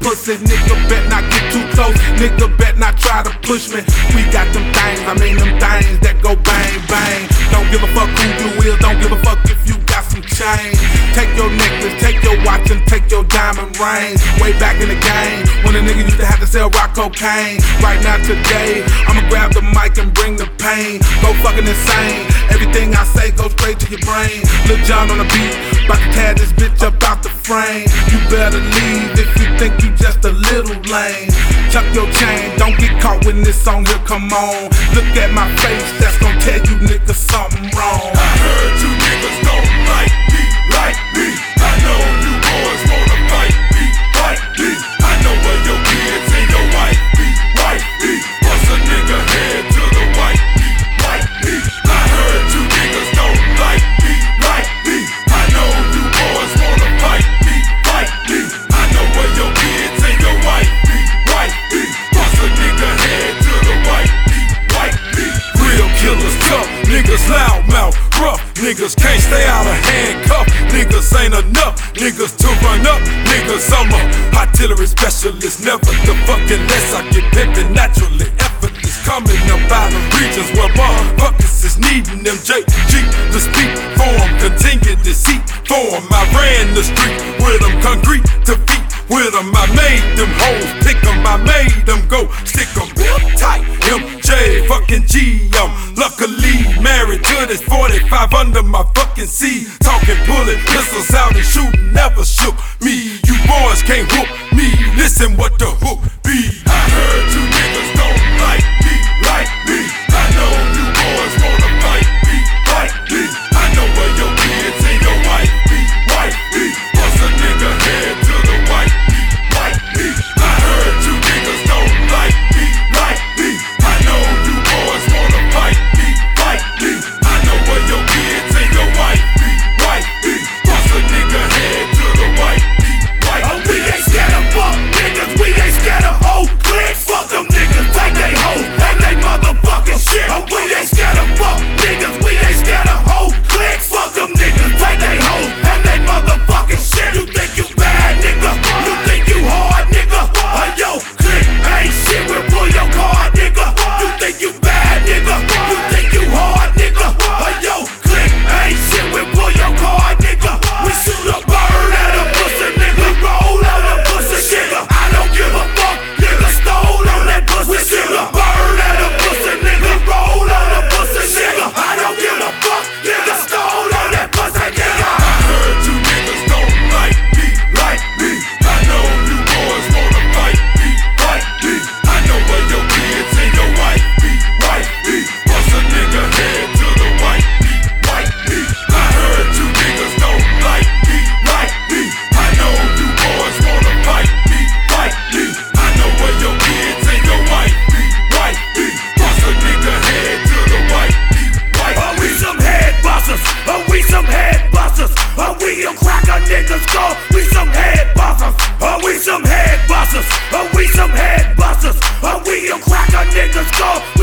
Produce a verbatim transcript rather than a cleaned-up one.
pussy. Nigga bet not get too close, nigga bet not try to push me. We got them things, I mean them things that go bang bang. Don't give a fuck who you is, don't give a fuck if you got some change. Take your necklace, take your watch and take your diamond ring. Way back in the game, when a nigga used to have to sell rock cocaine. Right now today, I'ma grab the mic and bring the pain. Go fucking insane, everything I say goes straight to your brain. Lil Jon on the beat, about to tear this bitch up out the frame. You better leave if you think you just a little lame. Chuck your chain, don't get caught when this song here come on. Look at my face, that's gon' tell you niggas something wrong. I heard you niggas don't like me, like me. I know you boys wanna fight me, fight me. I know where your kids and your wife be, wife be. Bust a nigga head to the white me, white me. I heard you niggas don't like me, like me. I know you boys wanna fight me, fight me. I know where your kids and your wife be, wife be. Bust a nigga head to the white me, white me. Real killers tough, niggas loud mouth, rough. Niggas can't stay out of handcuff. Niggas ain't enough, niggas to run up. Niggas I'm a artillery specialist, never the fucking less. I get pimpin' naturally, effortless. Coming up out of regions where motherfuckers is needing them J G to speak for 'em, continue to seek for 'em. I ran the street with them, concrete to feet with them. I made them hoes pick 'em, I made them go stick 'em real tight. M J fucking G, I'm luckily married to this forty-five under my fucking seat. Talking pulling pistols out and shooting never shook me. You boys can't whoop me, listen what the hook be. I heard you niggas don't like me, like me. I know you boys wanna fight me, fight me. I know where your kids and your wife be, wife be. Bust a nigga head to the white me, white me. I heard you niggas don't like me, like me. I know you boys wanna fight me, fight me. I know where your kids and your wife be, wife be. Bust a nigga head to the white me, white me. Oh, we ain't scared of fuck niggas, we ain't scared of hoe clicks. Fuck them niggas, take they hoe and they motherfucking shit. Oh, we ain't scared of fuck niggas, we ain't scared of hoe clicks. Fuck them niggas, take they hoe and they motherfucking shit. You think you bad, nigga? You think you hard, nigga? Oh, yo, click ain't shit, we'll pull your card, nigga. You think you bad, nigga? You think you hard, nigga? Oh, yo, click ain't shit, we'll pull your card, nigga. We shoot a bird at a pussy, nigga. Roll on a pussy, nigga. I don't give a fuck, nigga. Stole on that pussy, we shoot a bird at a pussy, nigga. Roll on a pussy, nigga. I don't give a fuck, nigga. Stole on that pussy, nigga. I heard you niggas don't like me, like me. I know you boys wanna fight me, fight me. I know where your kids and your wife be, wife be. Bust a nigga head to the white me, white me. I heard you niggas don't like me, like me. I know you boys wanna fight me, fight me. I know where your kids and your wife be, wife be. Bust a nigga head to the white me, white me. Are we some head busters? Are we some head busters? Are we a cracker niggas go? We some head busters. Are we some head busters? Are we some head busters? Are we a cracker niggas go?